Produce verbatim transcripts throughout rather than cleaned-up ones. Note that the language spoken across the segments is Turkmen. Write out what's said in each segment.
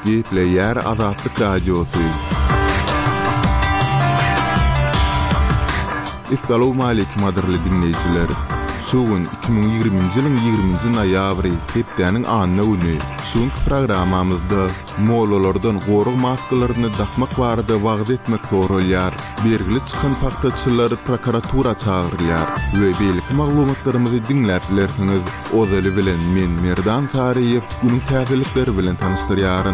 Gepleyer Azatlyk Radiosu. Assalamu alaykum adirli dinleyijiler. Şugun iki bin ýigriminji ýylyň ýigriminji noýabry hepdeniň anyna güni. Şuňky programamyzda molalardan gorug maskalaryny dakmak barada wagt etmek zoralýar. Bergili çykan paxtaçylary prokuratura çagyrylýar. We beýleki maglumatlarymyzy dinläp bilersiňiz. Ozaly bilen men Merdan Tariýew günüň täzelikleri bilen tanıştyrýaryn.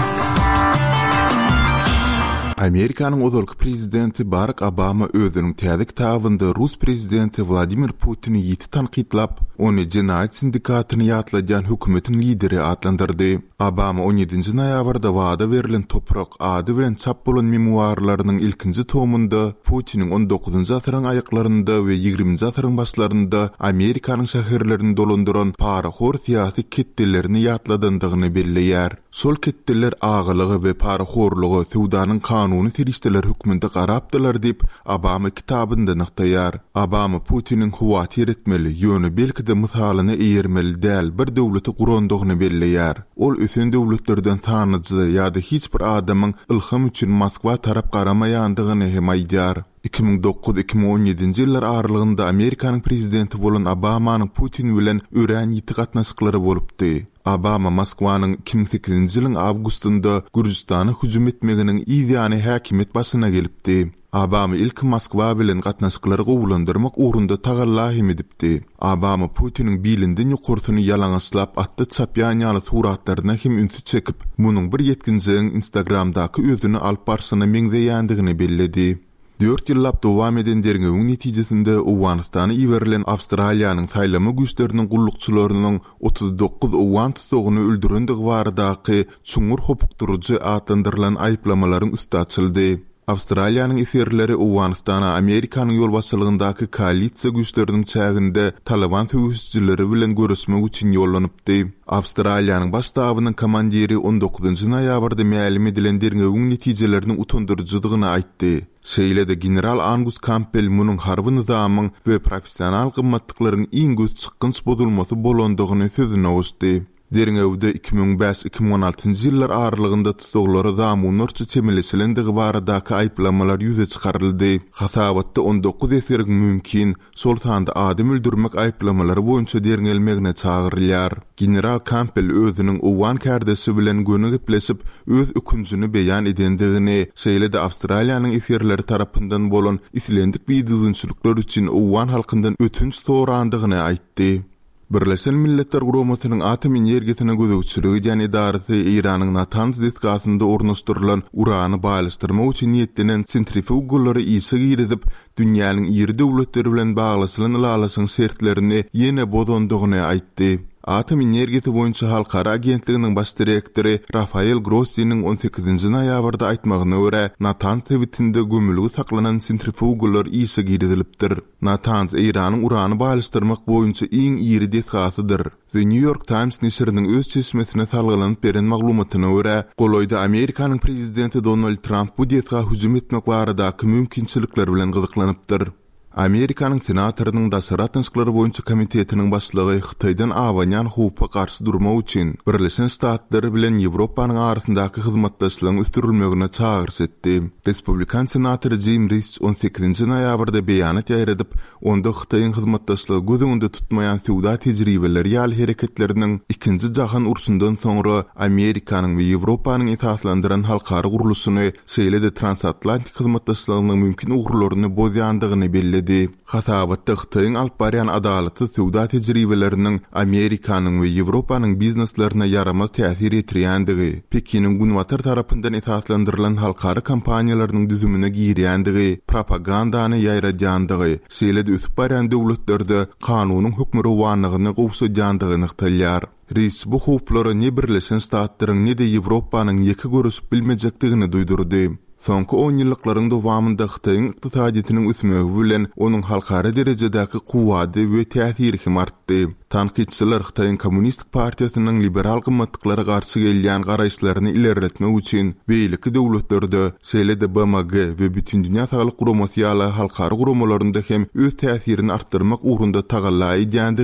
Amerikanyň ozalky prezidenti Barack Obama özüniň täze kitabynda Rus prezidenti Vladimir Putin'i ýiti tanqidlap, ony jinayet sindikatyny ýatlajan hökümetin lideri adlandyrdy. Obama on ýedinji noýabrda wada berilen Toprak ady bilen çap bolan memuarlarynyň ilkinji tomunda Putin'iň on dokuzunji asyryň aýaklarynda we ýigriminji asyryň başlarynda Amerikanyň şäherlerini dolandyran paraxor syýasy ketdelerini ýatladandygyny belleýär. Sol ketdeler ağalygy we paraxorlugy Suwdanyň kanuny tirişdeler hükmünde garapdylar diýip Obama kitabynda nyktaýar. Obama Putin'iň huwaty etmeli, ýöne belki de mysalyny eýermeli däl bir döwleti gurandygyny belleýär. Ol ösen döwletlerden tanyjy ýa-da hiç bir adamyň ilham üçin Moskwa tarap garamaýandygyny hem aýdýar. iki bin dokuz iki bin on ýedinji ýyllar aralygynda Amerikanyň prezidenti bolan Obamanyň Putin bilen ören ýiti gatnaşyklary bolupdy. Obama Moskwanyň iki bin sekizinji ýylyň awgustynda Gürjistana hüjüm etmeginiň ýa-ni häkimet başyna gelipdi. Obama ilk Moskwa bilen gatnaşyklary gowulandyrmak ugrunda tagallahym edipdi. Obama Putin'iň bilinden ýokursyny ýalaňaçlap atdy çapýanýaly suratlaryna hem ünsü çekip, munyň bir ýetkinjiň Instagramdaky özüni alyp barsyna meňzeýändigini belledi. dört ýyllap dowam eden derňegiň netijesinde Owganystana iwerilen Awstraliýanyň saýlama güýçleriniň gullukçylarynyň otuz dokuz owgan tutugyny öldürendigi baradaky çuňur hopukdurujy atlandyrylan aýplamalaryň üstü açyldy. Awstraliýanyň eserleri Owganystana Amerikanyň ýol başçylygyndaky koalisiýa güýçleriniň çäginde Taliban töwüsçileri bilen görüşmek üçin ýollanypdy. Awstraliýanyň baştabynyň komandiri on dokuzunji noýabrda mälim edilen derňegiň netijelerini utandyrjydygyny aýtdy. Şeýle de general Angus Campbell munyň harby nizamyň we professional gymmatlyklaryň iň göz çykynç bozulmasy bolandygyny sözüne goşdy. Derňewde iki bin beş iki bin on altynjy ýyllar aralygynda tutuklary zamanlarça çemilişilendigi baradaky aýplamalar ýüze çykaryldy. Hasabatda on dokuz eserig mümkin, sol sanda adam öldürmek aýplamalary boýunça derňelmegine çagyrylýar. General Campbell özüniň Owgan kardesi bilen göni gepleşip öz ökünjüni beýan edendigini, şeýle de Awstraliýanyň eserleri tarapyndan bolan islendik biýdüzünçülükler üçin Owgan halkyndan ötünç sorandygyny aýtdy. Birleşen Milletler Guramatynyň atom energiýasyna gözegçiligi ýa-ni idarasy Iranyň Natanz detgasynda ornaşdyrylan urany baýlaşdyrmak üçin niýetlenen sentrifugolary ýyşyk ýeredip, dünýäniň ýeri döwletleri bilen baglasylan ýalasyň şertlerini ýene bozandygyny aýtdy. Atom energiýasy boýunça halkara agentliginiň baş direktori Rafael Grossi'niň on sekizinji noýabrda aýtmagyna görä, Natanz tebitinde gömülügi saklanan sentrifugalar ýyşyk ýeredilipdir. Natanz Iranyň urany baýlaşdyrmak boýunça iň ýeri detgasydyr. The New York Times neşriniň öz çeşmesine salgylanyp beren maglumatyna görä, goloýda Amerikanyň prezidenti Donald Trump bu detga hüjüm etmek baradaky mümkinçilikler bilen gyzyklanypdyr. Amerikanyň senatorynyň daşary tanşyklary boýunça komitetiniň başlygy Hytaýdan awanýan howpa garşy durmak üçin Birleşen Ştatlar bilen Ýewropanyň arasyndaky hyzmatdaşlygyň üstürilmegine çağırış etdi. Respublikan senatory Jim Risch on sekizinji noýabrda beýanat ýaýradip, onda Hytaýyň hyzmatdaşlygy göz öňünde tutmaýan Suwda tejribeleri ýaly hereketleriniň ikinji jahan urşundan soňra Amerikanyň we Ýewropanyň esaslandyran halkara guruluşyny, şeýle de transatlantik hyzmatdaşlygynyň mümkin ugrularyny bozýandygyny belledi. Hasabatda Hytaýyň alyp barýan adalaty Suwda tejribeleriniň Amerikanyň we Ýewropanyň bizneslerine ýaramaz täsir etdirýändigi, Pekiniň Günwatar tarapyndan esaslandyrylan halkara kampaniýalarynyň düzümine girýändigi, propagandany ýaýradýandygy, şeýle de üsüp barýan döwletlerde kanunyň hökmi rowanlygyny gowşadýandygyny ýaýdýar. Reis bu howplary ne Birleşen Ştatlaryň ne de Ýewropanyň ýeki görüşip bilmejekdigini duýdurdy. Soňky on ýyllyklaryň dowamında Hytaýyň ykdysadyýatynyň üsmegi bilen onuň halkara derejedäki kuwwaty we täsiri hem artdy. Tanqidçiler Hytaýyň Kommunistik Partiýasynyň liberal gymmatlyklary garşy gelýän garaýşlaryny ilerletmek üçin beýleki döwletlerde, şeýle de B M G we bütün dünýä saglyk guramaty ýaly halkara guramalarynda hem öz täsirini artdyrmak ugrunda tagalla edýändi